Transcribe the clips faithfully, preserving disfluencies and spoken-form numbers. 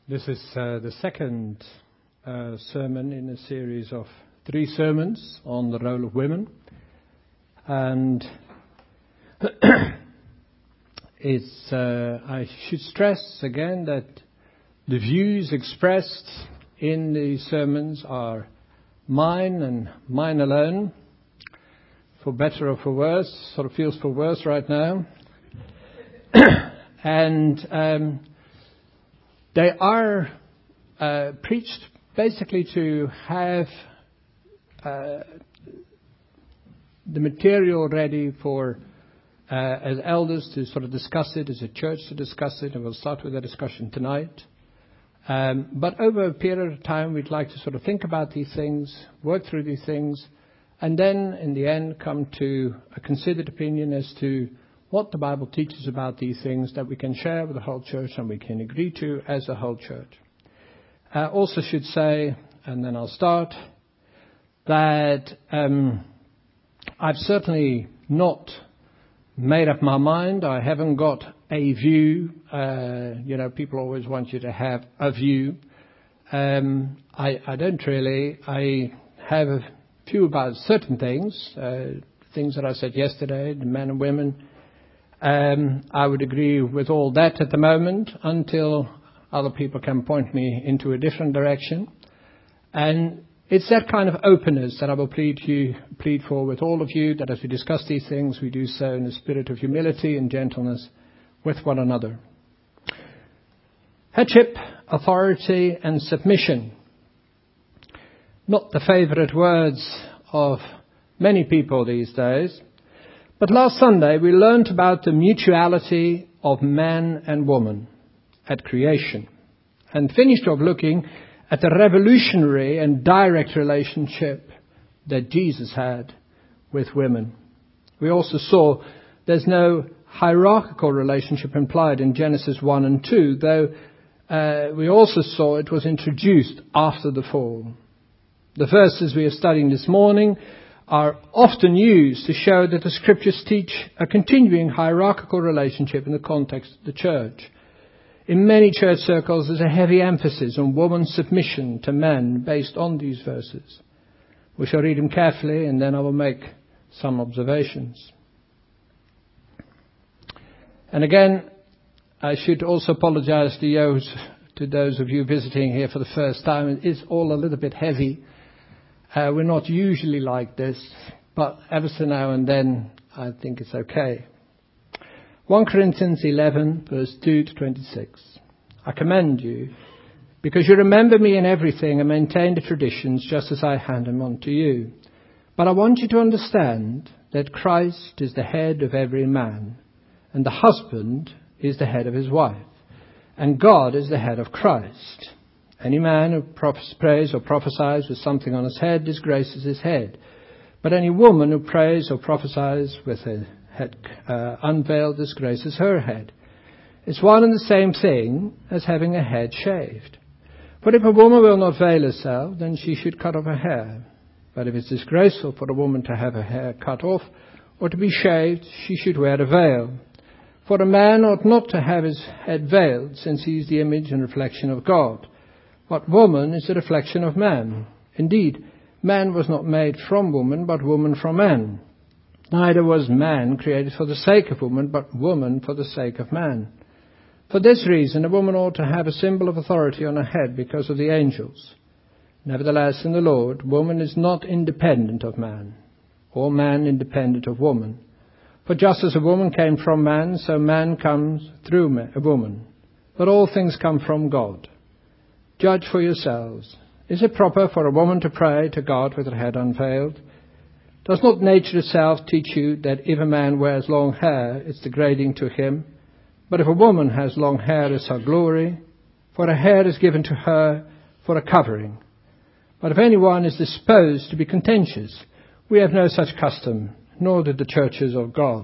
This is uh, the second uh, sermon in a series of three sermons on the role of women. And it's, uh, I should stress again that the views expressed in these sermons are mine and mine alone, for better or for worse. Sort of feels for worse right now. and um, they are uh, preached basically to have uh, the material ready for uh, as elders to sort of discuss it, as a church to discuss it, and we'll start with the discussion tonight. Um, but over a period of time, we'd like to sort of think about these things, work through these things, and then in the end come to a considered opinion as to what the Bible teaches about these things that we can share with the whole church and we can agree to as a whole church. I uh, also should say, and then I'll start, that um, I've certainly not made up my mind. I haven't got a view. Uh, you know, people always want you to have a view. Um, I, I don't really. I have a few about certain things, uh, things that I said yesterday, the men and women. Um, I would agree with all that at the moment until other people can point me into a different direction. And it's that kind of openness that I will plead you, plead for with all of you, that as we discuss these things, we do so in a spirit of humility and gentleness with one another. Headship, authority and submission. Not the favorite words of many people these days. But last Sunday we learnt about the mutuality of man and woman at creation and finished off looking at the revolutionary and direct relationship that Jesus had with women. We also saw there's no hierarchical relationship implied in Genesis one and two, though uh, we also saw it was introduced after the fall. The verses we are studying this morning are often used to show that the scriptures teach a continuing hierarchical relationship in the context of the church. In many church circles, there's a heavy emphasis on woman's submission to men based on these verses. We shall read them carefully and then I will make some observations. And again, I should also apologize to those, to those of you visiting here for the first time. It is all a little bit heavy. Uh, we're not usually like this, but ever so now and then I think it's okay. First Corinthians eleven, verse two to twenty-six. I commend you, because you remember me in everything and maintain the traditions just as I hand them on to you. But I want you to understand that Christ is the head of every man, and the husband is the head of his wife, and God is the head of Christ. Any man who prays or prophesies with something on his head disgraces his head. But any woman who prays or prophesies with her head uh, unveiled disgraces her head. It's one and the same thing as having a head shaved. For if a woman will not veil herself, then she should cut off her hair. But if it's disgraceful for a woman to have her hair cut off or to be shaved, she should wear a veil. For a man ought not to have his head veiled, since he is the image and reflection of God. But woman is a reflection of man. Indeed, man was not made from woman, but woman from man. Neither was man created for the sake of woman, but woman for the sake of man. For this reason, a woman ought to have a symbol of authority on her head because of the angels. Nevertheless, in the Lord, woman is not independent of man, or man independent of woman. For just as a woman came from man, so man comes through a woman. But all things come from God. Judge for yourselves. Is it proper for a woman to pray to God with her head unveiled? Does not nature itself teach you that if a man wears long hair, it's degrading to him? But if a woman has long hair, it's her glory, for her hair is given to her for a covering. But if anyone is disposed to be contentious, we have no such custom, nor do the churches of God.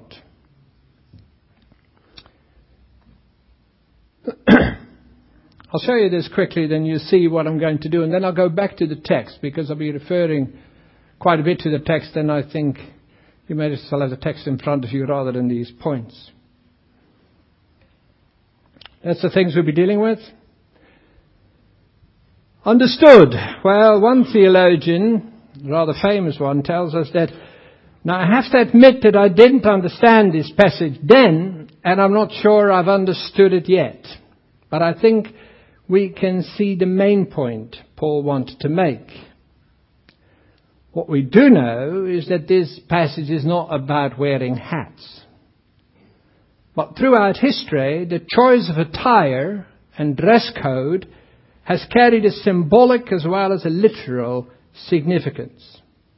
I'll show you this quickly, then you see what I'm going to do. And then I'll go back to the text, because I'll be referring quite a bit to the text, and I think you may as well have the text in front of you rather than these points. That's the things we'll be dealing with. Understood. Well, one theologian, a rather famous one, tells us that, now I have to admit that I didn't understand this passage then, and I'm not sure I've understood it yet. But I think we can see the main point Paul wanted to make. What we do know is that this passage is not about wearing hats. But throughout history, the choice of attire and dress code has carried a symbolic as well as a literal significance.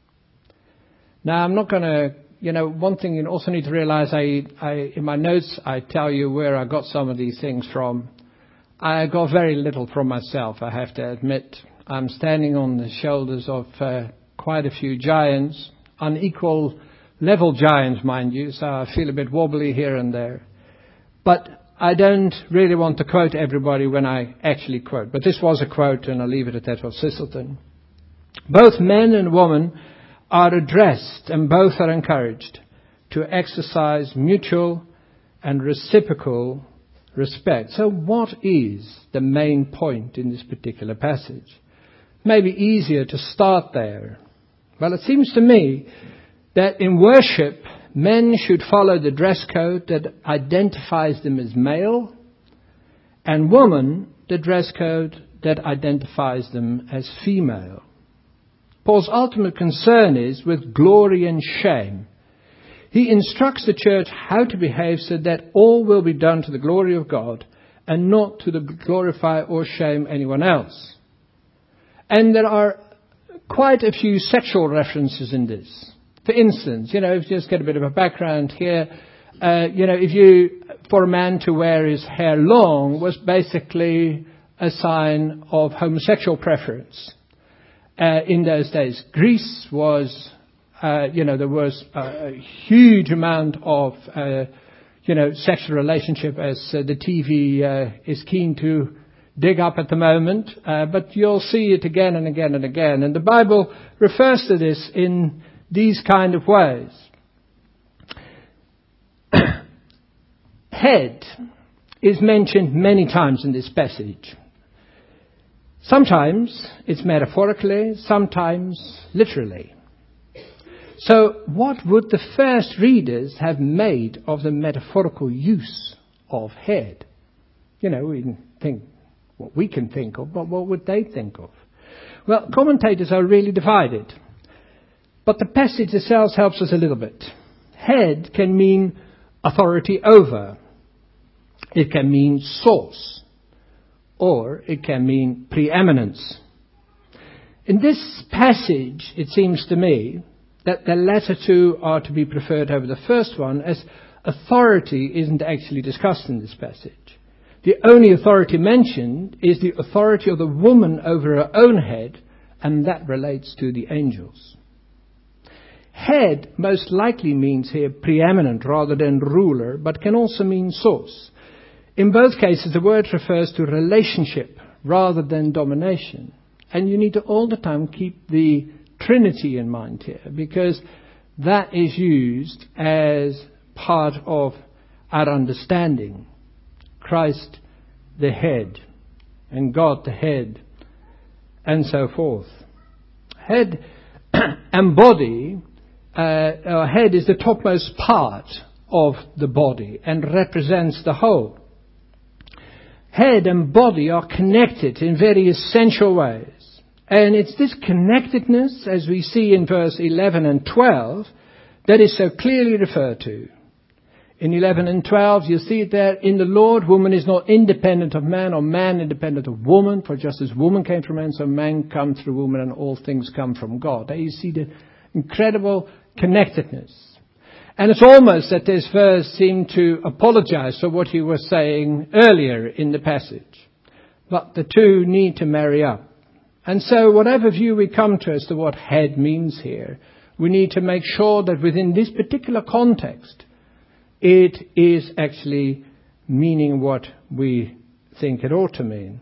Now, I'm not going to, you know, one thing you also need to realize, I, I, in my notes, I tell you where I got some of these things from. I got very little from myself, I have to admit. I'm standing on the shoulders of uh, quite a few giants, unequal level giants, mind you, so I feel a bit wobbly here and there. But I don't really want to quote everybody when I actually quote. But this was a quote, and I'll leave it at that, of Thistleton. Both men and women are addressed, and both are encouraged to exercise mutual and reciprocal respect. So what is the main point in this particular passage? Maybe easier to start there. Well, it seems to me that in worship, men should follow the dress code that identifies them as male, and women the dress code that identifies them as female. Paul's ultimate concern is with glory and shame. He instructs the church how to behave so that all will be done to the glory of God and not to glorify or shame anyone else. And there are quite a few sexual references in this. For instance, you know, if you just get a bit of a background here, uh, you know, if you, for a man to wear his hair long was basically a sign of homosexual preference. Uh, in those days, Greece was, uh, you know, there was a, a huge amount of, uh, you know, sexual relationship, as uh, the T V uh, is keen to dig up at the moment. Uh, but you'll see it again and again and again. And the Bible refers to this in these kind of ways. Head is mentioned many times in this passage. Sometimes it's metaphorically, sometimes literally. So what would the first readers have made of the metaphorical use of head? You know, we can think what we can think of, but what would they think of? Well, commentators are really divided. But the passage itself helps us a little bit. Head can mean authority over. It can mean source. Or it can mean preeminence. In this passage, it seems to me that the latter two are to be preferred over the first one, as authority isn't actually discussed in this passage. The only authority mentioned is the authority of the woman over her own head, and that relates to the angels. Head most likely means here preeminent rather than ruler, but can also mean source. In both cases, the word refers to relationship rather than domination. And you need to all the time keep the Trinity in mind here, because that is used as part of our understanding. Christ the head, and God the head, and so forth. Head and body, uh, our head is the topmost part of the body and represents the whole. Head and body are connected in very essential ways. And it's this connectedness, as we see in verse eleven and twelve, that is so clearly referred to. In eleven and twelve, you see it there, in the Lord, woman is not independent of man, or man independent of woman, for just as woman came from man, so man comes through woman, and all things come from God. There you see the incredible connectedness. And it's almost that this verse seemed to apologize for what he was saying earlier in the passage. But the two need to marry up. And so whatever view we come to as to what head means here, we need to make sure that within this particular context, it is actually meaning what we think it ought to mean.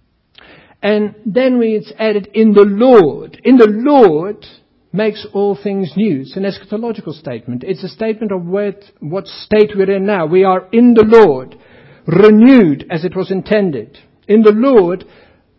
And then we, it's added in the Lord. In the Lord makes all things new. It's an eschatological statement. It's a statement of what, what state we're in now. We are in the Lord, renewed as it was intended. In the Lord,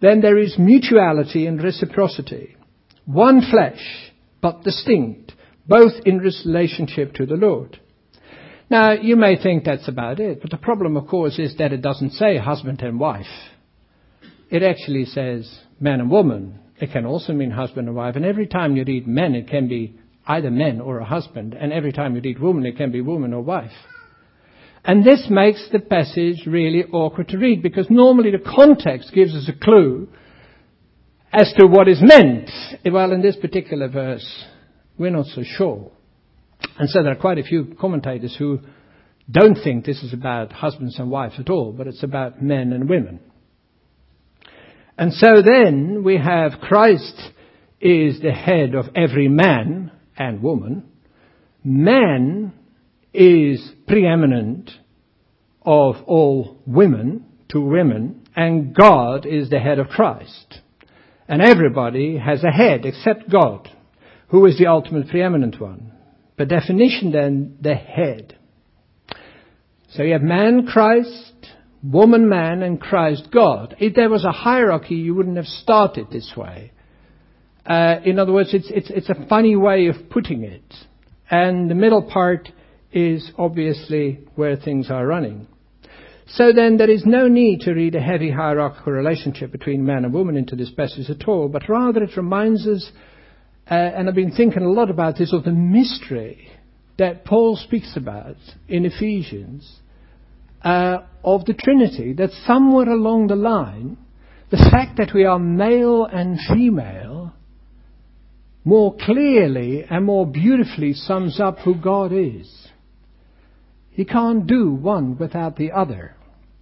then there is mutuality and reciprocity. One flesh, but distinct, both in relationship to the Lord. Now, you may think that's about it, but the problem, of course, is that it doesn't say husband and wife. It actually says man and woman. It can also mean husband and wife. And every time you read men, it can be either men or a husband. And every time you read woman, it can be woman or wife. And this makes the passage really awkward to read, because normally the context gives us a clue as to what is meant. Well, in this particular verse, we're not so sure. And so there are quite a few commentators who don't think this is about husbands and wives at all, but it's about men and women. And so then we have Christ is the head of every man and woman. Man is preeminent of all women to women, and God is the head of Christ. And everybody has a head except God, who is the ultimate preeminent one. By definition then, the head. So you have man, Christ, woman, man, and Christ, God. If there was a hierarchy, you wouldn't have started this way. Uh, in other words, it's, it's, it's a funny way of putting it. And the middle part is obviously where things are running. So then there is no need to read a heavy hierarchical relationship between man and woman into this passage at all, but rather it reminds us, uh, and I've been thinking a lot about this, of the mystery that Paul speaks about in Ephesians, uh, of the Trinity, that somewhere along the line, the fact that we are male and female more clearly and more beautifully sums up who God is. He can't do one without the other.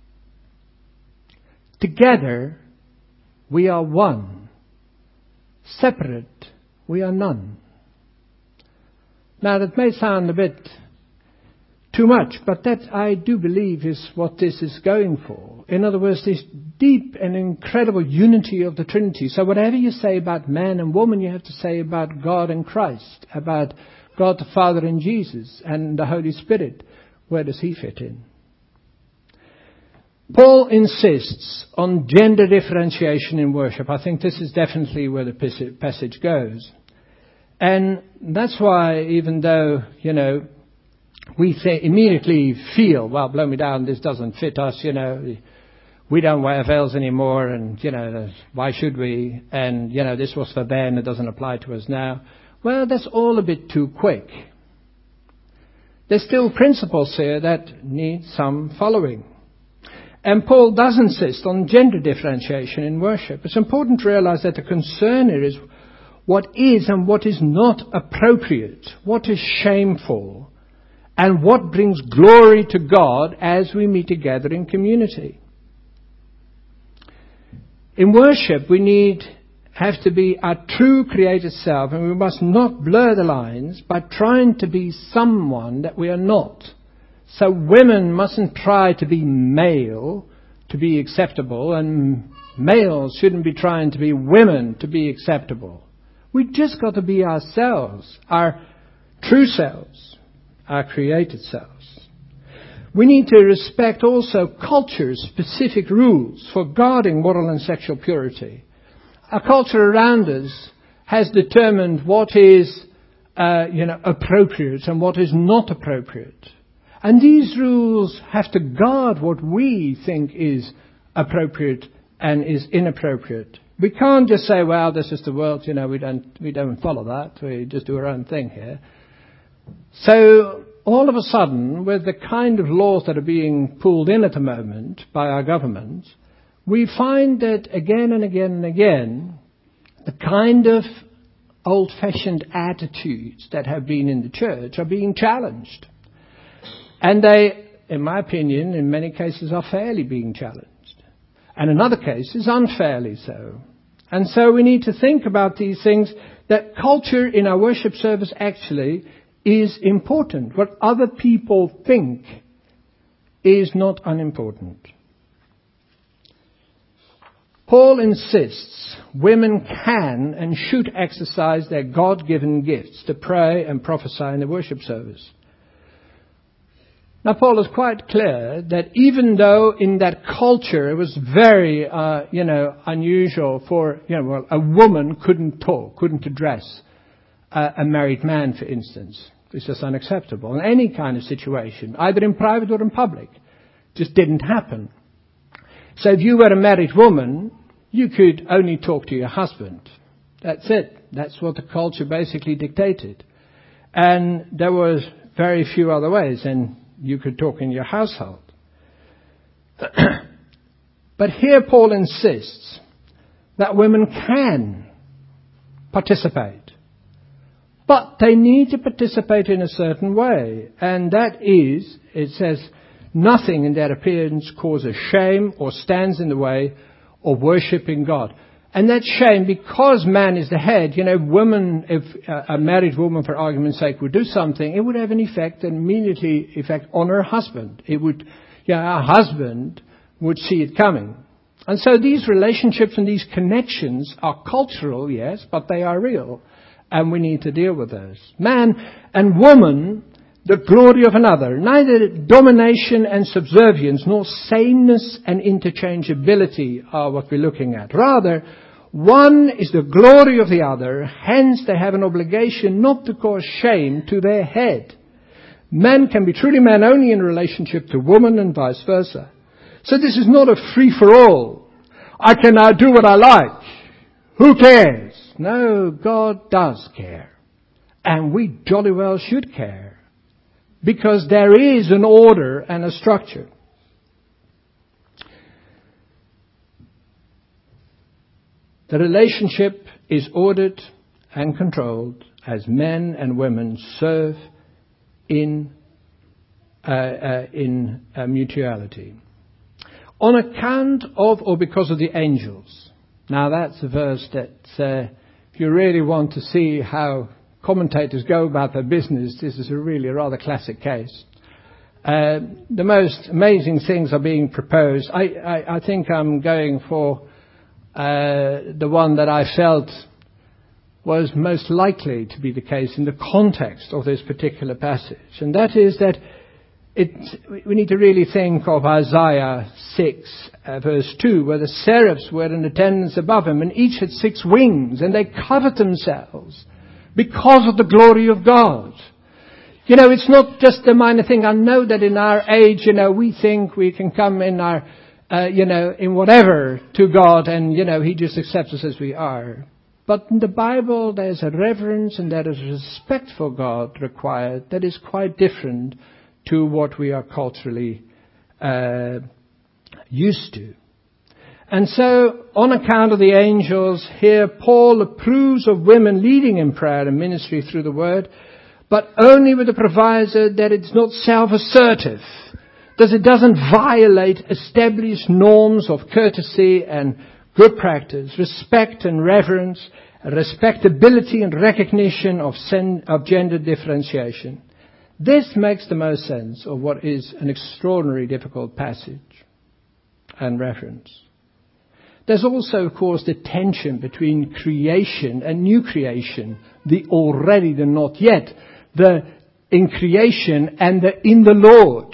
Together, we are one. Separate, we are none. Now, that may sound a bit too much, but that I do believe is what this is going for. In other words, this deep and incredible unity of the Trinity. So whatever you say about man and woman, you have to say about God and Christ, about God the Father and Jesus and the Holy Spirit. Where does he fit in? Paul insists on gender differentiation in worship. I think this is definitely where the passage goes. And that's why, even though, you know, we th- immediately feel, well, blow me down, this doesn't fit us, you know, we don't wear veils anymore, and, you know, why should we? And, you know, this was for then, it doesn't apply to us now. Well, that's all a bit too quick. There's still principles here that need some following. And Paul does insist on gender differentiation in worship. It's important to realize that the concern here is what is and what is not appropriate, what is shameful, and what brings glory to God as we meet together in community. In worship, we need have to be our true created self, and we must not blur the lines by trying to be someone that we are not. So women mustn't try to be male to be acceptable, and males shouldn't be trying to be women to be acceptable. We just got to be ourselves, our true selves, our created selves. We need to respect also culture's specific rules for guarding moral and sexual purity. Our culture around us has determined what is, uh, you know, appropriate and what is not appropriate. And these rules have to guard what we think is appropriate and is inappropriate. We can't just say, well, this is the world, you know, we don't, we don't follow that. We just do our own thing here. So all of a sudden, with the kind of laws that are being pulled in at the moment by our government, we find that again and again and again, the kind of old-fashioned attitudes that have been in the church are being challenged. And they, in my opinion, in many cases are fairly being challenged. And in other cases, unfairly so. And so we need to think about these things, that culture in our worship service actually is important. What other people think is not unimportant. Paul insists women can and should exercise their God-given gifts to pray and prophesy in the worship service. Now, Paul is quite clear that even though in that culture it was very, uh, you know, unusual for, you know, well, a woman couldn't talk, couldn't address uh, a married man, for instance. It's just unacceptable in any kind of situation, either in private or in public. It just didn't happen. So if you were a married woman, you could only talk to your husband. That's it. That's what the culture basically dictated. And there was very few other ways, and you could talk in your household. But here Paul insists that women can participate. But they need to participate in a certain way. And that is, it says, nothing in their appearance causes shame or stands in the way of worshipping God. And that shame, because man is the head, you know, women, if a married woman, for argument's sake, would do something, it would have an effect, an immediately effect on her husband. It would, yeah, her husband would see it coming. And so these relationships and these connections are cultural, yes, but they are real. And we need to deal with those. Man and woman, the glory of another, neither domination and subservience nor sameness and interchangeability are what we're looking at. Rather, one is the glory of the other, hence they have an obligation not to cause shame to their head. Man can be truly man only in relationship to woman and vice versa. So this is not a free-for-all. I can now do what I like. Who cares? No, God does care. And we jolly well should care. Because there is an order and a structure. The relationship is ordered and controlled as men and women serve in uh, uh, in uh, mutuality. On account of or because of the angels. Now that's a verse that uh, if you really want to see how commentators go about their business, this is a really a rather classic case. Uh, the most amazing things are being proposed. I, I, I think I'm going for uh, the one that I felt was most likely to be the case in the context of this particular passage. And that is that it, we need to really think of Isaiah six, uh, verse two, where the seraphs were in attendance above him, and each had six wings, and they covered themselves because of the glory of God. You know, it's not just a minor thing. I know that in our age, you know, we think we can come in our, uh, you know, in whatever to God, and, you know, He just accepts us as we are. But in the Bible, there's a reverence and there is respect for God required that is quite different to what we are culturally uh, used to. And so, on account of the angels, here Paul approves of women leading in prayer and ministry through the word, but only with the proviso that it's not self-assertive, that it doesn't violate established norms of courtesy and good practice, respect and reverence, respectability and recognition of, sen- of gender differentiation. This makes the most sense of what is an extraordinarily difficult passage and reference. There's also, of course, the tension between creation and new creation, the already, the not yet, the in creation and the in the Lord.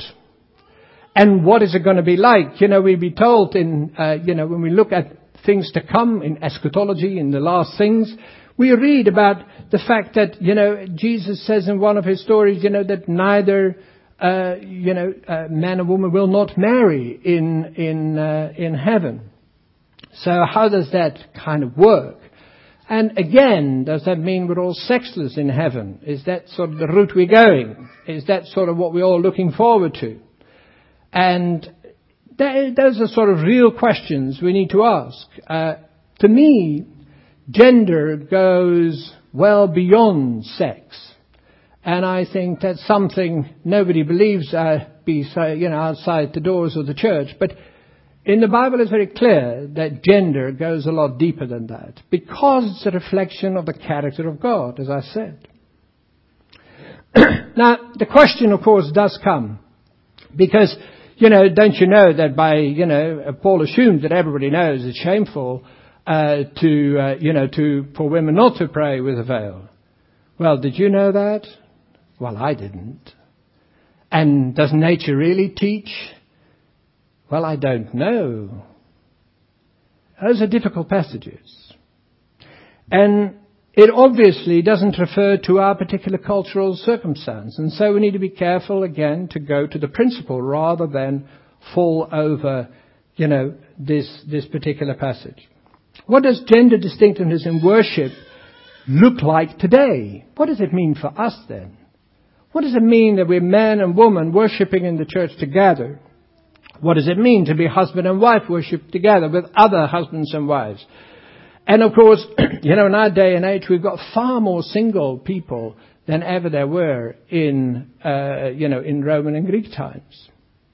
And what is it going to be like? You know, we'll be told in, uh, you know, when we look at things to come in eschatology, in the last things, we read about the fact that, you know, Jesus says in one of his stories, you know, that neither, uh, you know, uh, man and woman will not marry in, in, uh, in heaven. So how does that kind of work? And again, does that mean we're all sexless in heaven? Is that sort of the route we're going? Is that sort of what we're all looking forward to? And those are sort of real questions we need to ask. Uh, to me, gender goes well beyond sex. And I think that's something nobody believes uh, be, you know, outside the doors of the church. But in the Bible it's very clear that gender goes a lot deeper than that. Because it's a reflection of the character of God, as I said. Now, the question, of course, does come. Because, you know, don't you know that by, you know, Paul assumes that everybody knows it's shameful uh, to, uh, you know, to for women not to pray with a veil. Well, did you know that? Well, I didn't. And does nature really teach? Well, I don't know. Those are difficult passages. And it obviously doesn't refer to our particular cultural circumstance. And so we need to be careful, again, to go to the principle rather than fall over, you know, this, this particular passage. What does gender distinctiveness in worship look like today? What does it mean for us then? What does it mean that we're man and woman worshipping in the church together? What does it mean to be husband and wife worship together with other husbands and wives? And of course, you know, in our day and age, we've got far more single people than ever there were in, uh, you know, in Roman and Greek times.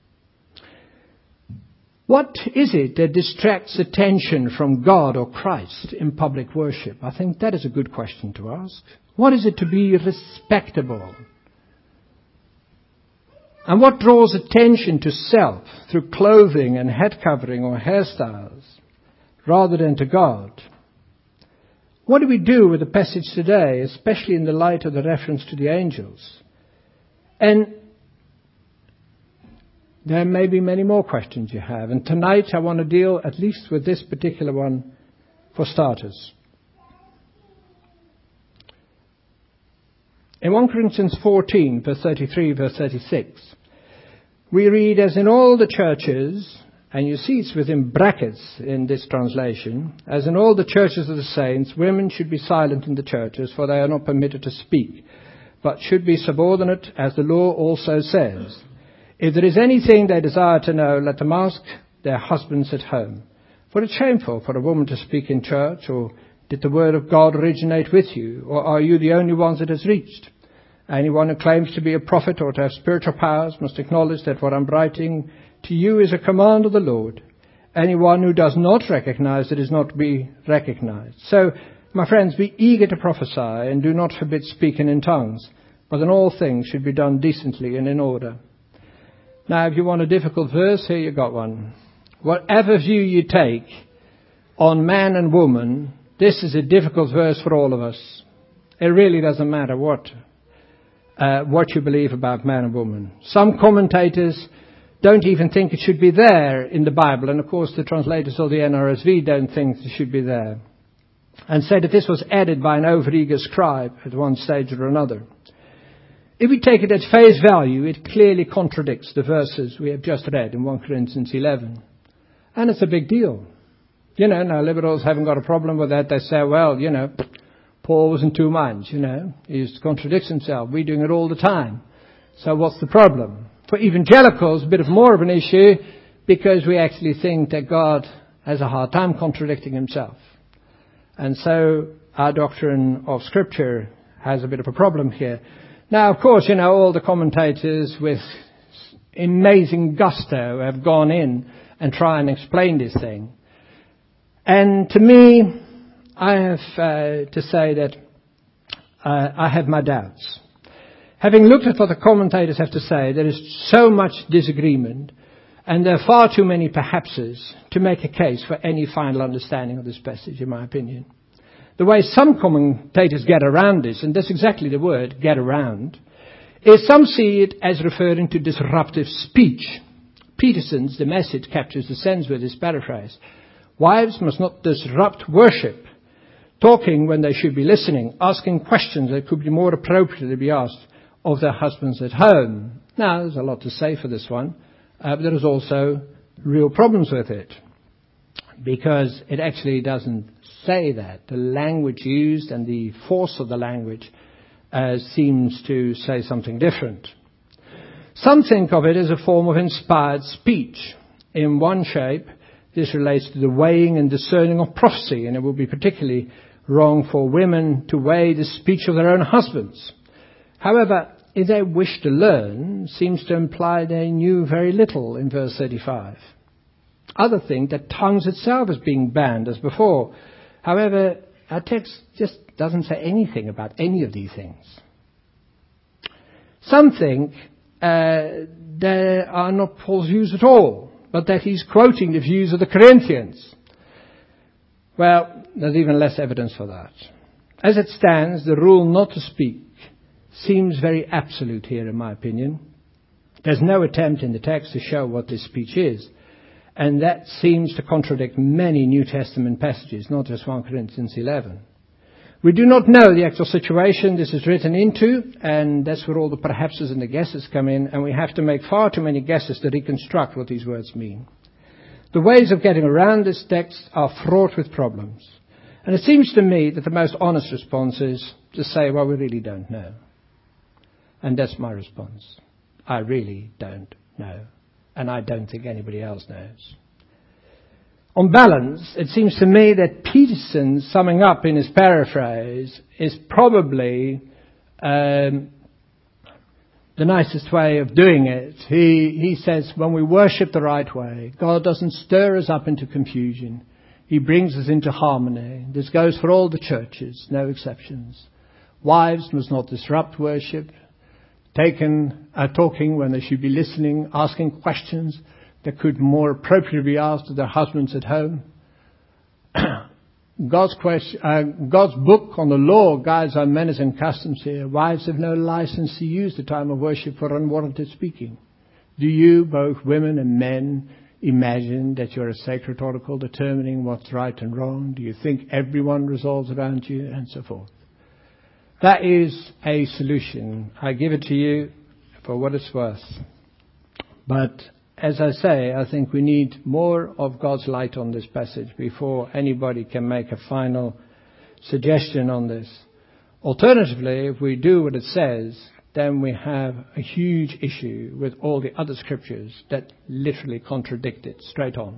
What is it that distracts attention from God or Christ in public worship? I think that is a good question to ask. What is it to be respectable? And what draws attention to self through clothing and head covering or hairstyles rather than to God? What do we do with the passage today, especially in the light of the reference to the angels? And there may be many more questions you have. And tonight I want to deal at least with this particular one for starters. In First Corinthians fourteen, verse thirty-three, verse thirty-six, we read, as in all the churches, and you see it's within brackets in this translation, as in all the churches of the saints, women should be silent in the churches, for they are not permitted to speak, but should be subordinate, as the law also says. If there is anything they desire to know, let them ask their husbands at home. For it's shameful for a woman to speak in church, or did the word of God originate with you, or are you the only ones it has reached? Anyone who claims to be a prophet or to have spiritual powers must acknowledge that what I'm writing to you is a command of the Lord. Anyone who does not recognize it is not to be recognized. So, my friends, be eager to prophesy and do not forbid speaking in tongues, but in all things should be done decently and in order. Now, if you want a difficult verse, here you got one. Whatever view you take on man and woman, this is a difficult verse for all of us. It really doesn't matter what uh, what you believe about man and woman. Some commentators don't even think it should be there in the Bible, and of course the translators of the N R S V don't think it should be there, and say that this was added by an overeager scribe at one stage or another. If we take it at face value, it clearly contradicts the verses we have just read in First Corinthians eleven. And it's a big deal. You know, now liberals haven't got a problem with that. They say, well, you know, Paul was in two minds, you know. He contradicts himself. We're doing it all the time. So what's the problem? For evangelicals, a bit of more of an issue, because we actually think that God has a hard time contradicting himself. And so our doctrine of Scripture has a bit of a problem here. Now, of course, you know, all the commentators with amazing gusto have gone in and try and explain this thing. And to me, I have uh, to say that uh, I have my doubts. Having looked at what the commentators have to say, there is so much disagreement, and there are far too many perhapses to make a case for any final understanding of this passage, in my opinion. The way some commentators get around this, and that's exactly the word, get around, is some see it as referring to disruptive speech. Peterson's The Message captures the sense with this paraphrase. Wives must not disrupt worship, talking when they should be listening, asking questions that could be more appropriately be asked of their husbands at home. Now, there's a lot to say for this one, uh, but there is also real problems with it, because it actually doesn't say that. The language used and the force of the language uh, seems to say something different. Some think of it as a form of inspired speech. In one shape, this relates to the weighing and discerning of prophecy, and it would be particularly wrong for women to weigh the speech of their own husbands. However, if they wish to learn, seems to imply they knew very little in verse thirty-five. Others think that tongues itself is being banned as before. However, our text just doesn't say anything about any of these things. Some think uh, they are not Paul's views at all, but that he's quoting the views of the Corinthians. Well, there's even less evidence for that. As it stands, the rule not to speak seems very absolute here, in my opinion. There's no attempt in the text to show what this speech is. And that seems to contradict many New Testament passages, not just First Corinthians eleven. We do not know the actual situation this is written into, and that's where all the perhapses and the guesses come in, and we have to make far too many guesses to reconstruct what these words mean. The ways of getting around this text are fraught with problems. And it seems to me that the most honest response is to say, well, we really don't know. And that's my response. I really don't know. And I don't think anybody else knows. On balance, it seems to me that Peterson, summing up in his paraphrase, is probably um, the nicest way of doing it. He, he says, when we worship the right way, God doesn't stir us up into confusion. He brings us into harmony. This goes for all the churches, no exceptions. Wives must not disrupt worship, taken, uh, talking when they should be listening, asking questions that could more appropriately be asked to their husbands at home. God's, question, uh, God's book on the law guides our manners and customs here. Wives have no license to use the time of worship for unwarranted speaking. Do you, both women and men, imagine that you're a sacred oracle determining what's right and wrong? Do you think everyone resolves around you? And so forth. That is a solution. I give it to you for what it's worth. But as I say, I think we need more of God's light on this passage before anybody can make a final suggestion on this. Alternatively, if we do what it says, then we have a huge issue with all the other scriptures that literally contradict it straight on.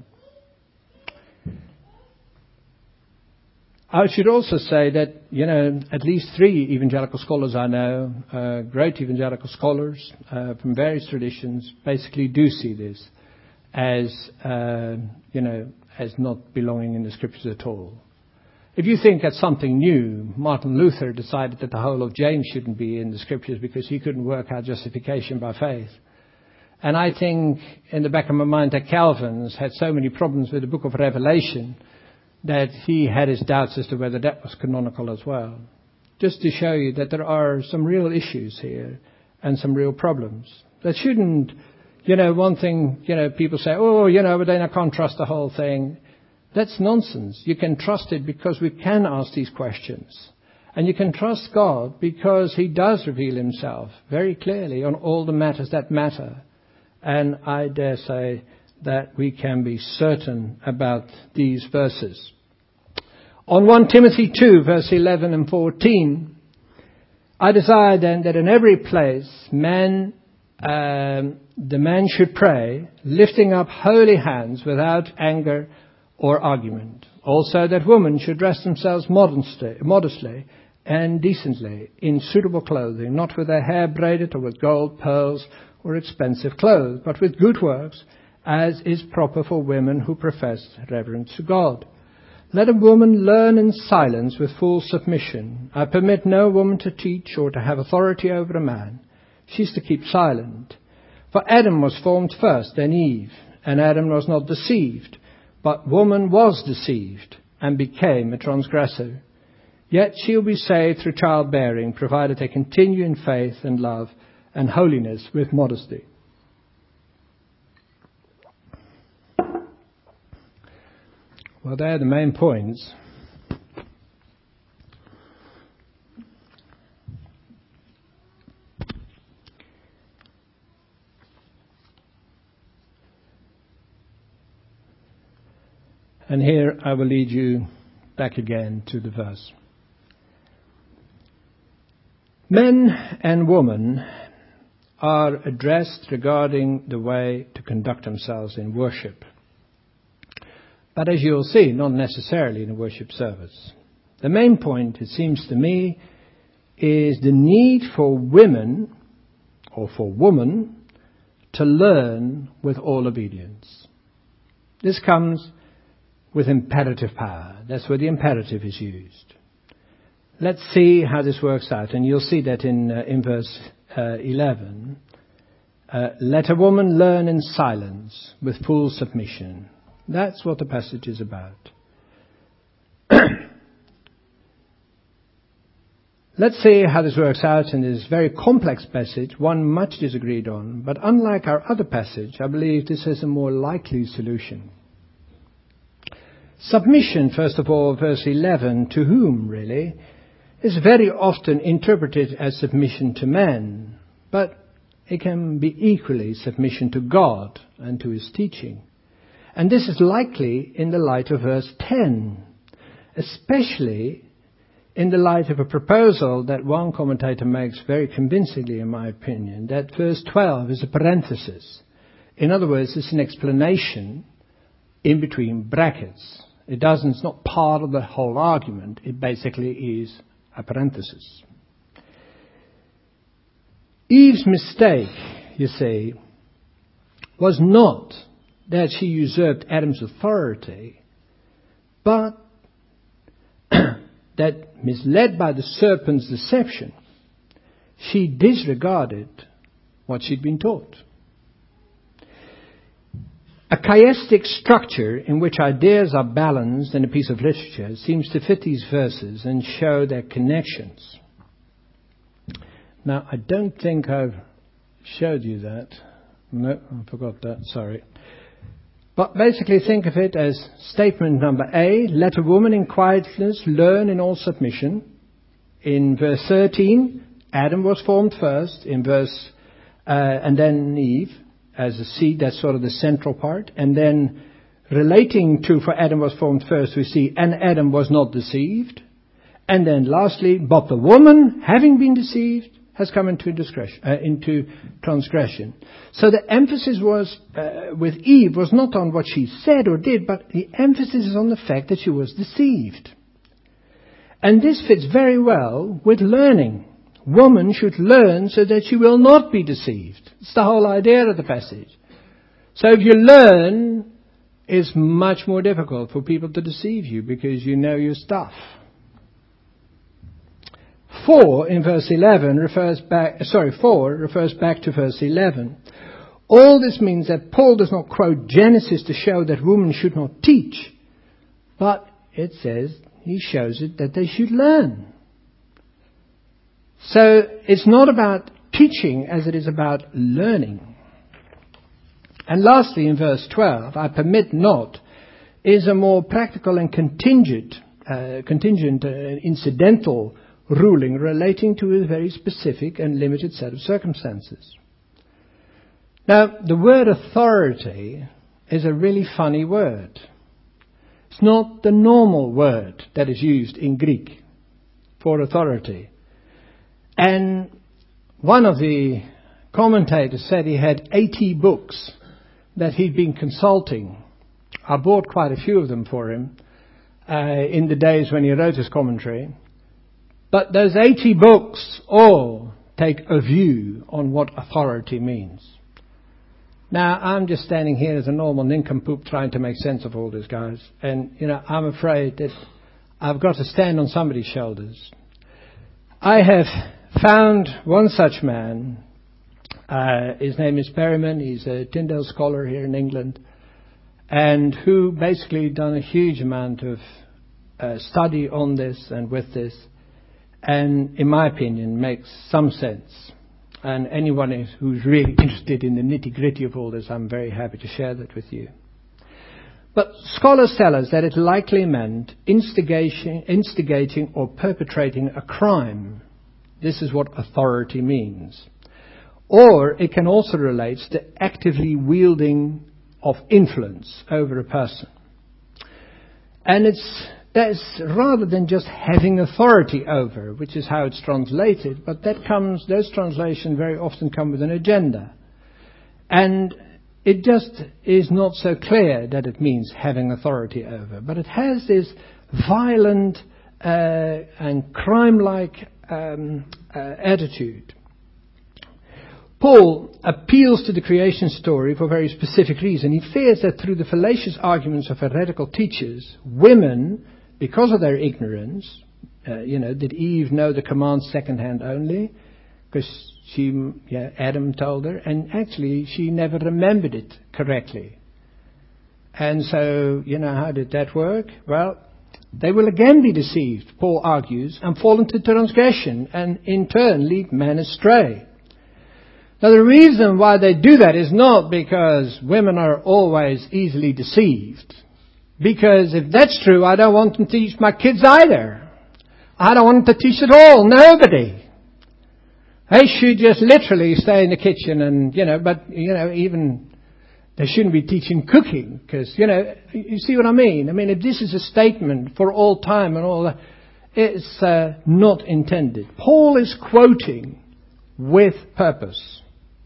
I should also say that, you know, at least three evangelical scholars I know, uh, great evangelical scholars uh, from various traditions, basically do see this as, uh, you know, as not belonging in the scriptures at all. If you think that's something new, Martin Luther decided that the whole of James shouldn't be in the scriptures because he couldn't work out justification by faith. And I think in the back of my mind that Calvin's had so many problems with the book of Revelation that he had his doubts as to whether that was canonical as well. Just to show you that there are some real issues here and some real problems. That shouldn't, you know, one thing, you know, people say, oh, you know, but then I can't trust the whole thing. That's nonsense. You can trust it because we can ask these questions. And you can trust God because he does reveal himself very clearly on all the matters that matter. And I dare say that we can be certain about these verses. On First Timothy two, verse eleven and fourteen, I desire then that in every place man, um, the man should pray, lifting up holy hands without anger or argument. Also that women should dress themselves modestly, modestly and decently in suitable clothing, not with their hair braided or with gold, pearls, or expensive clothes, but with good works, as is proper for women who profess reverence to God. Let a woman learn in silence with full submission. I permit no woman to teach or to have authority over a man. She's to keep silent. For Adam was formed first, then Eve, and Adam was not deceived, but woman was deceived and became a transgressor. Yet she'll be saved through childbearing, provided they continue in faith and love and holiness with modesty. Well, they're the main points. And here I will lead you back again to the verse. Men and women are addressed regarding the way to conduct themselves in worship. But as you'll see, not necessarily in a worship service. The main point, it seems to me, is the need for women, or for woman, to learn with all obedience. This comes with imperative power. That's where the imperative is used. Let's see how this works out. And you'll see that in, uh, in verse uh, eleven. Uh, Let a woman learn in silence with full submission. That's what the passage is about. Let's see how this works out in this very complex passage, one much disagreed on. But unlike our other passage, I believe this is a more likely solution. Submission, first of all, verse eleven, to whom, really, is very often interpreted as submission to man. But it can be equally submission to God and to his teaching. And this is likely in the light of verse ten, especially in the light of a proposal that one commentator makes very convincingly, in my opinion, that verse twelve is a parenthesis. In other words, it's an explanation in between brackets. It doesn't, it's not part of the whole argument. It basically is a parenthesis. Eve's mistake, you see, was not that she usurped Adam's authority, but that, misled by the serpent's deception, she disregarded what she'd been taught. A chiastic structure in which ideas are balanced in a piece of literature seems to fit these verses and show their connections. Now, I don't think I've showed you that. No, I forgot that, sorry. But basically think of it as statement number A, let a woman in quietness learn in all submission. In verse thirteen, Adam was formed first. In verse, uh, and then Eve as a seed, that's sort of the central part. And then relating to, for Adam was formed first, we see, and Adam was not deceived. And then lastly, but the woman, having been deceived, has come into discretion, uh, into transgression. So the emphasis was, uh, with Eve, was not on what she said or did, but the emphasis is on the fact that she was deceived. And this fits very well with learning. Woman should learn so that she will not be deceived. It's the whole idea of the passage. So if you learn, it's much more difficult for people to deceive you because you know your stuff. Four in verse eleven refers back, sorry, four refers back to verse eleven. All this means that Paul does not quote Genesis to show that women should not teach, but it says he shows it that they should learn. So it's not about teaching as it is about learning. And lastly, in verse twelve, I permit not, is a more practical and contingent, uh, contingent, uh, incidental ruling relating to a very specific and limited set of circumstances. Now, the word authority is a really funny word. It's not the normal word that is used in Greek for authority. And one of the commentators said he had eighty books that he'd been consulting. I bought quite a few of them for him uh, in the days when he wrote his commentary. But those eighty books all take a view on what authority means. Now, I'm just standing here as a normal nincompoop trying to make sense of all this, guys. And, you know, I'm afraid that I've got to stand on somebody's shoulders. I have found one such man. Uh, his name is Perryman. He's a Tyndale scholar here in England. And who basically done a huge amount of uh, study on this and with this. And, in my opinion, makes some sense. And anyone who's really interested in the nitty-gritty of all this, I'm very happy to share that with you. But scholars tell us that it likely meant instigation, instigating or perpetrating a crime. This is what authority means. Or it can also relate to actively wielding of influence over a person. And it's That's rather than just having authority over, which is how it's translated, but that comes, those translations very often come with an agenda. And it just is not so clear that it means having authority over, but it has this violent uh, and crime-like um, uh, attitude. Paul appeals to the creation story for a very specific reason. He fears that through the fallacious arguments of heretical teachers, women, because of their ignorance, uh, you know, did Eve know the command secondhand only? Because she, yeah, Adam told her, and actually she never remembered it correctly. And so, you know, how did that work? Well, they will again be deceived, Paul argues, and fall into transgression and in turn lead men astray. Now the reason why they do that is not because women are always easily deceived. Because if that's true, I don't want them to teach my kids either. I don't want them to teach at all. Nobody. They should just literally stay in the kitchen and, you know, but, you know, even they shouldn't be teaching cooking. Because, you know, you see what I mean? I mean, if this is a statement for all time and all that, it's uh, not intended. Paul is quoting with purpose.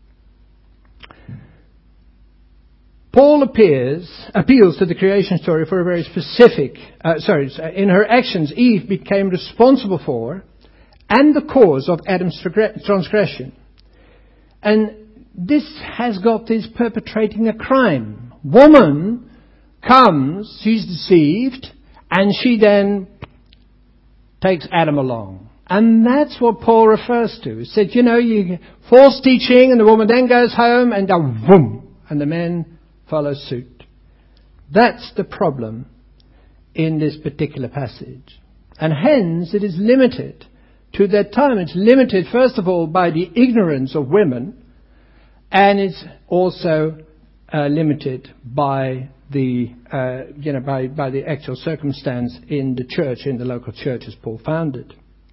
Paul appears, appeals to the creation story for a very specific, uh, sorry, in her actions, Eve became responsible for and the cause of Adam's transgression. And this has got this perpetrating a crime. Woman comes, she's deceived, and she then takes Adam along. And that's what Paul refers to. He said, you know, you false teaching, and the woman then goes home, and then boom, and the men follow suit. That's the problem in this particular passage. And hence it is limited to that time. It's limited, first of all, by the ignorance of women, and it's also uh, limited by the, uh, you know, by, by the actual circumstance in the church, in the local churches Paul founded.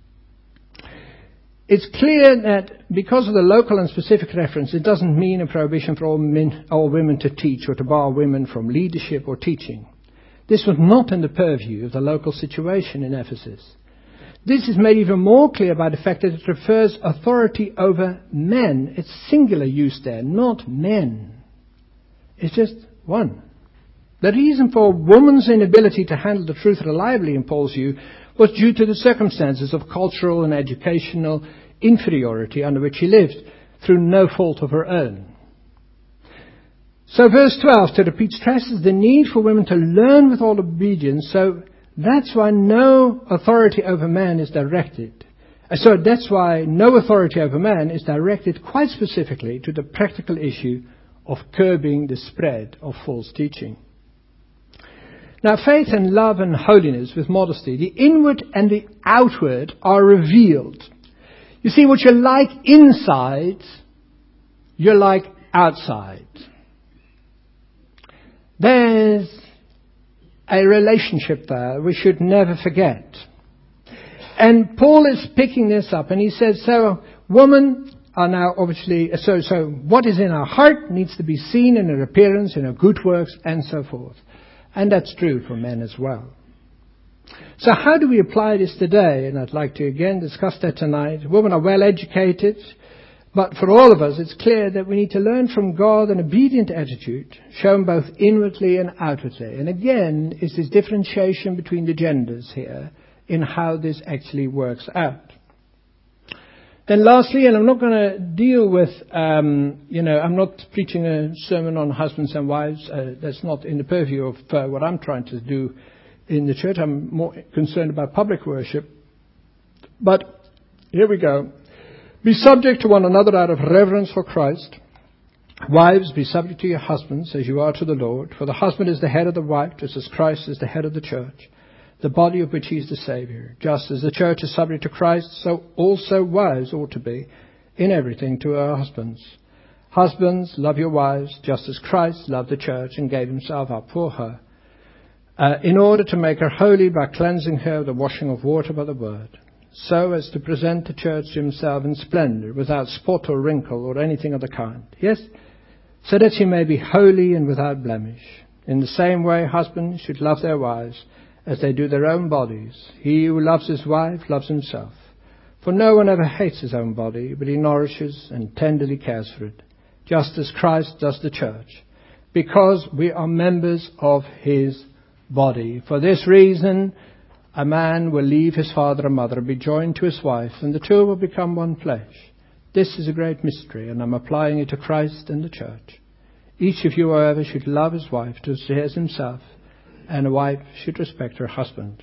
It's clear that because of the local and specific reference, it doesn't mean a prohibition for all, men, all women to teach or to bar women from leadership or teaching. This was not in the purview of the local situation in Ephesus. This is made even more clear by the fact that it refers authority over men. It's singular use there, not men. It's just one. The reason for a woman's inability to handle the truth reliably in Paul's view was due to the circumstances of cultural and educational inferiority under which she lived, through no fault of her own. So verse twelve, to repeat, stresses the need for women to learn with all obedience, so that's why no authority over man is directed. So that's why no authority over man is directed quite specifically to the practical issue of curbing the spread of false teaching. Now, faith and love and holiness with modesty, the inward and the outward are revealed. You see, what you're like inside, you're like outside. There's a relationship there we should never forget. And Paul is picking this up, and he says, so women are now obviously, so, so what is in our heart needs to be seen in our appearance, in our good works, and so forth. And that's true for men as well. So how do we apply this today? And I'd like to again discuss that tonight. Women are well educated, but for all of us it's clear that we need to learn from God an obedient attitude, shown both inwardly and outwardly. And again, is this differentiation between the genders here in how this actually works out. Then lastly, and I'm not going to deal with, um, you know, I'm not preaching a sermon on husbands and wives. Uh, that's not in the purview of uh, what I'm trying to do in the church. I'm more concerned about public worship. But here we go. Be subject to one another out of reverence for Christ. Wives, be subject to your husbands as you are to the Lord. For the husband is the head of the wife, just as Christ is the head of the church, the body of which he is the Saviour. Just as the church is subject to Christ, so also wives ought to be in everything to her husbands. Husbands, love your wives, just as Christ loved the church and gave himself up for her, uh, in order to make her holy by cleansing her with the washing of water by the word, so as to present the church to himself in splendour, without spot or wrinkle or anything of the kind. Yes? So that she may be holy and without blemish. In the same way, husbands should love their wives as they do their own bodies. He who loves his wife loves himself. For no one ever hates his own body, but he nourishes and tenderly cares for it, just as Christ does the church, because we are members of his body. For this reason, a man will leave his father and mother and be joined to his wife, and the two will become one flesh. This is a great mystery, and I'm applying it to Christ and the church. Each of you, however, should love his wife just as himself, and a wife should respect her husband.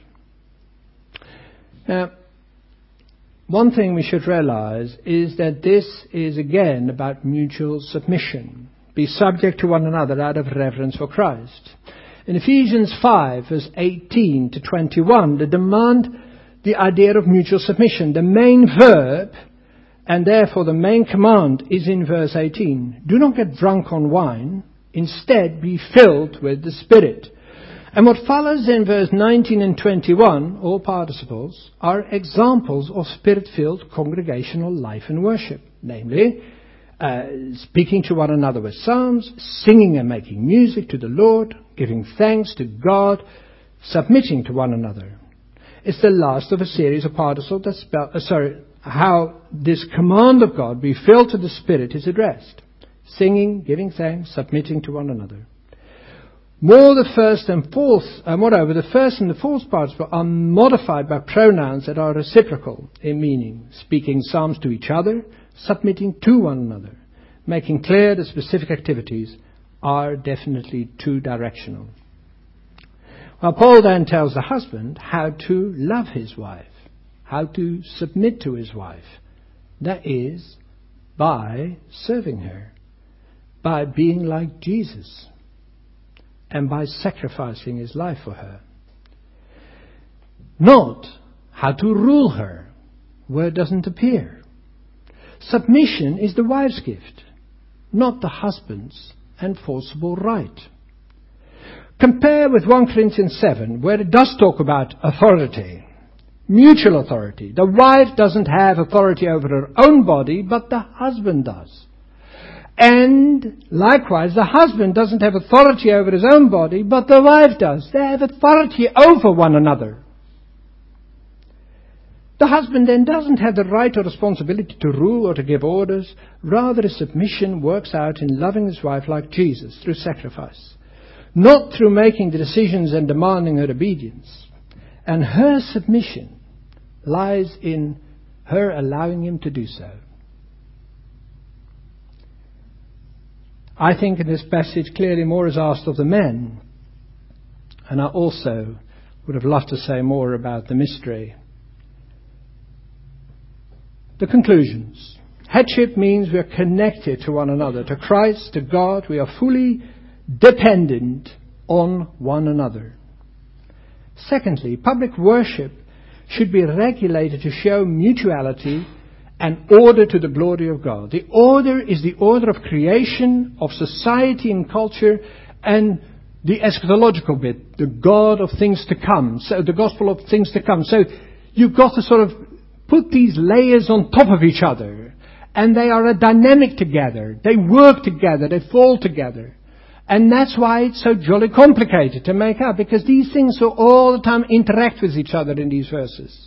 Now, one thing we should realize is that this is again about mutual submission. Be subject to one another out of reverence for Christ. In Ephesians five, verse eighteen to twenty-one, they demand the idea of mutual submission. The main verb, and therefore the main command, is in verse eighteen. Do not get drunk on wine. Instead, be filled with the Spirit. And what follows in verse nineteen and twenty-one, all participles, are examples of Spirit-filled congregational life and worship. Namely, uh, speaking to one another with psalms, singing and making music to the Lord, giving thanks to God, submitting to one another. It's the last of a series of participles that spell, uh, sorry, how this command of God, be filled to the Spirit, is addressed. Singing, giving thanks, submitting to one another. More the first and fourth, uh, moreover, the first and the fourth participle are modified by pronouns that are reciprocal in meaning, speaking psalms to each other, submitting to one another, making clear the specific activities are definitely two-directional. Well, Paul then tells the husband how to love his wife, how to submit to his wife. That is, by serving her, by being like Jesus, and by sacrificing his life for her. Not how to rule her, where it doesn't appear. Submission is the wife's gift, not the husband's enforceable right. Compare with First Corinthians seven, where it does talk about authority, mutual authority. The wife doesn't have authority over her own body, but the husband does. And likewise, the husband doesn't have authority over his own body, but the wife does. They have authority over one another. The husband then doesn't have the right or responsibility to rule or to give orders. Rather, his submission works out in loving his wife like Jesus, through sacrifice. Not through making the decisions and demanding her obedience. And her submission lies in her allowing him to do so. I think in this passage clearly more is asked of the men. And I also would have loved to say more about the mystery. The conclusions. Headship means we are connected to one another, to Christ, to God. We are fully dependent on one another. Secondly, public worship should be regulated to show mutuality and order to the glory of God. The order is the order of creation, of society and culture, and the eschatological bit, the God of things to come, so the gospel of things to come. So you've got to sort of put these layers on top of each other, and they are a dynamic together. They work together, they fall together. And that's why it's so jolly complicated to make out, because these things will all the time interact with each other in these verses.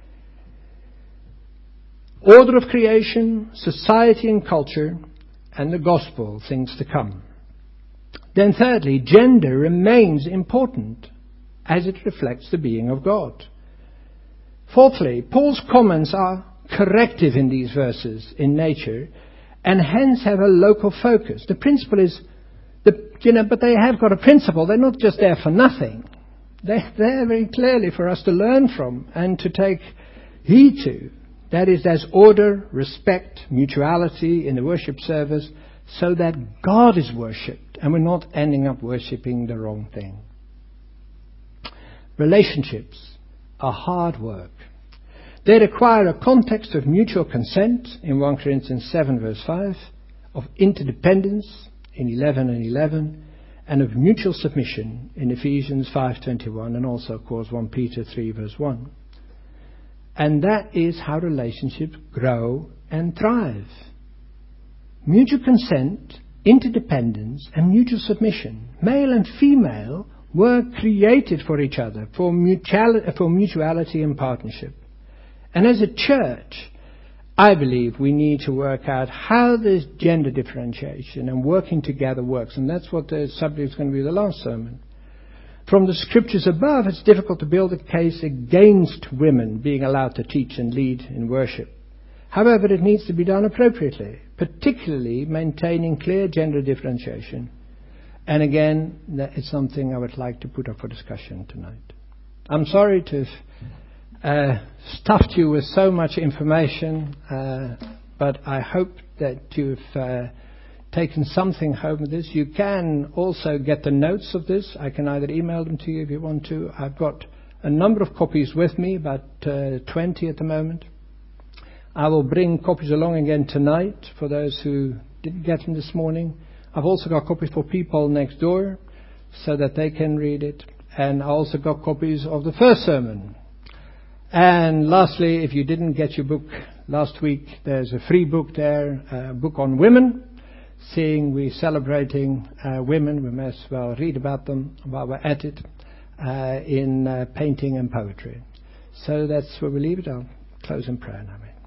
Order of creation, society and culture, and the gospel, things to come. Then thirdly, gender remains important as it reflects the being of God. Fourthly, Paul's comments are corrective in these verses in nature and hence have a local focus. The principle is, the, you know, but they have got a principle. They're not just there for nothing. They're there very clearly for us to learn from and to take heed to. That is, there's order, respect, mutuality in the worship service so that God is worshipped and we're not ending up worshipping the wrong thing. Relationships are hard work. They require a context of mutual consent in First Corinthians seven verse five, of interdependence in eleven and eleven, and of mutual submission in Ephesians five twenty-one and also, of course, First Peter three verse one. And that is how relationships grow and thrive. Mutual consent, interdependence, and mutual submission. Male and female were created for each other, for mutuality, for mutuality and partnership. And as a church, I believe we need to work out how this gender differentiation and working together works. And that's what the subject is going to be the last sermon. From the scriptures above, it's difficult to build a case against women being allowed to teach and lead in worship. However, it needs to be done appropriately, particularly maintaining clear gender differentiation. And again, that is something I would like to put up for discussion tonight. I'm sorry to have uh, stuffed you with so much information, uh, but I hope that you've uh, taken something home with this. You can also get the notes of this. I can either email them to you if you want to. I've got a number of copies with me, about uh, twenty at the moment. I will bring copies along again tonight for those who didn't get them this morning. I've also got copies for people next door so that they can read it. And I also got copies of the first sermon. And lastly, if you didn't get your book last week, there's a free book there, a book on women. Seeing we're celebrating uh, women, we may as well read about them while we're at it uh, in uh, painting and poetry. So that's where we leave it. I'll close in prayer now.